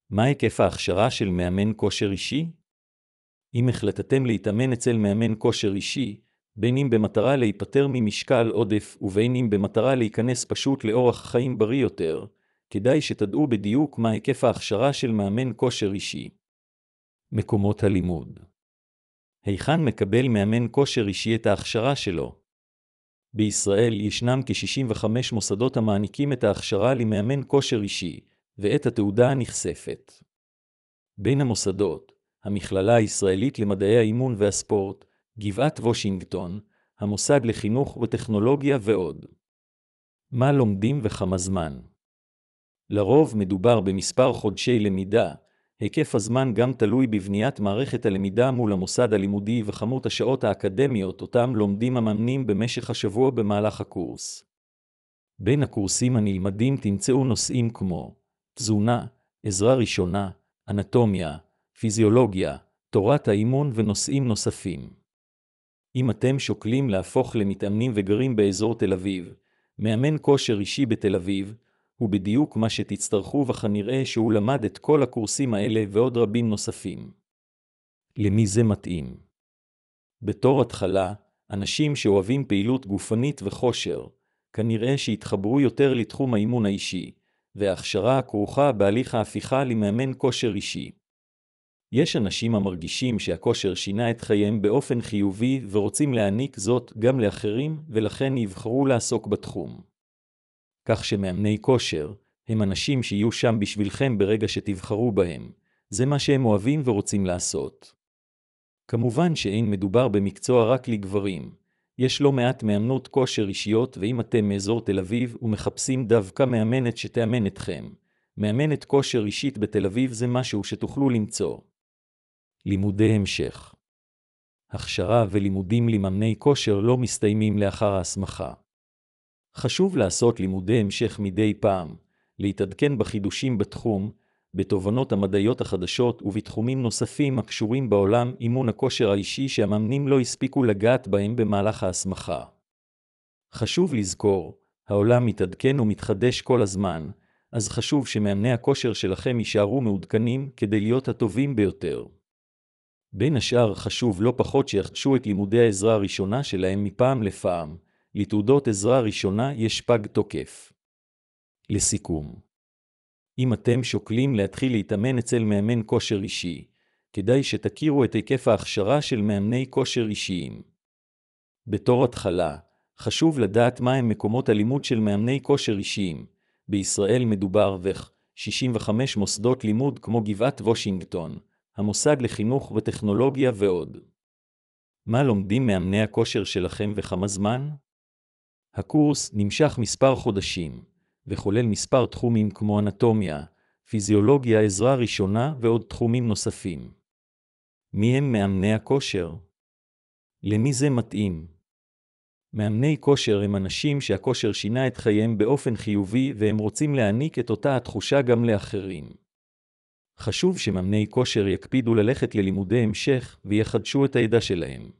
מה היקף ההכשרה של מאמן כושר אישי? אם החלטתם להתאמן אצל מאמן כושר אישי, בין אם במטרה להיפטר ממשקל עודף ובין אם במטרה להיכנס פשוט לאורח חיים בריא יותר, כדאי שתדעו בדיוק מה היקף ההכשרה של מאמן כושר אישי. מקומות הלימוד. היכן מקבל מאמן כושר אישי את ההכשרה שלו? בישראל ישנם כ-65 מוסדות המעניקים את ההכשרה למאמן כושר אישי, ואת התעודה הנחשפת. בין המוסדות, המכללה הישראלית למדעי האימון והספורט, גבעת וושינגטון, המוסד לחינוך וטכנולוגיה ועוד. מה לומדים וכמה זמן? לרוב מדובר במספר חודשי למידה, היקף הזמן גם תלוי בבניית מערכת הלמידה מול המוסד הלימודי וכמות השעות האקדמיות אותם לומדים המאמנים במשך השבוע במהלך הקורס. בין הקורסים הנלמדים תמצאו נושאים כמו תזונה, עזרה ראשונה, אנטומיה, פיזיולוגיה, תורת האימון ונושאים נוספים. אם אתם שוקלים להפוך למתאמנים וגרים באזור תל אביב, מאמן כושר אישי בתל אביב, הוא בדיוק מה שתצטרכו וכנראה שהוא למד את כל הקורסים האלה ועוד רבים נוספים. למי זה מתאים? בתור התחלה, אנשים שאוהבים פעילות גופנית וכושר, כנראה שיתחברו יותר לתחום האימון האישי, וההכשרה הכרוכה בהליך ההפיכה למאמן כושר אישי. יש אנשים המרגישים שהכושר שינה את חייהם באופן חיובי ורוצים להעניק זאת גם לאחרים ולכן יבחרו לעסוק בתחום. כך שמאמני כושר הם אנשים שיהיו שם בשבילכם ברגע שתבחרו בהם. זה מה שהם אוהבים ורוצים לעשות. כמובן שאין מדובר במקצוע רק לגברים. יש לא מעט מאמנות כושר אישיות ואם אתם מאזור תל אביב ומחפשים דווקא מאמנת שתאמן אתכם, מאמנת כושר אישית בתל אביב זה משהו שתוכלו למצוא. לימודי המשך. הכשרה ולימודים למאמני כושר לא מסתיימים לאחר ההסמכה. חשוב לעשות לימודי המשך מדי פעם, להתעדכן בחידושים בתחום, בתובנות המדעיות החדשות ובתחומים נוספים הקשורים בעולם אימון הכושר האישי שהמאמנים לא הספיקו לגעת בהם במהלך ההסמכה. חשוב לזכור, העולם מתעדכן ומתחדש כל הזמן, אז חשוב שמאמני הכושר שלכם יישארו מעודכנים כדי להיות הטובים ביותר. בין השאר חשוב לא פחות שיחדשו את לימודי העזרה הראשונה שלהם מפעם לפעם, לתעודות עזרה ראשונה יש פג תוקף. לסיכום, אם אתם שוקלים להתחיל להתאמן אצל מאמן כושר אישי, כדאי שתכירו את היקף ההכשרה של מאמני כושר אישיים. בתור התחלה, חשוב לדעת מהם מקומות הלימוד של מאמני כושר אישיים. בישראל מדובר ב-65 מוסדות לימוד כמו גבעת וושינגטון, המוסד לחינוך וטכנולוגיה ועוד. מה לומדים מאמני הכושר שלכם וכמה זמן? הקורס נמשך מספר חודשים, וכולל מספר תחומים כמו אנטומיה, פיזיולוגיה, עזרה ראשונה ועוד תחומים נוספים. מי הם מאמני הכושר? למי זה מתאים? מאמני כושר הם אנשים שהכושר שינה את חייהם באופן חיובי והם רוצים להעניק את אותה התחושה גם לאחרים. חשוב שמאמני כושר יקפידו ללכת ללימודי המשך ויחדשו את הידע שלהם.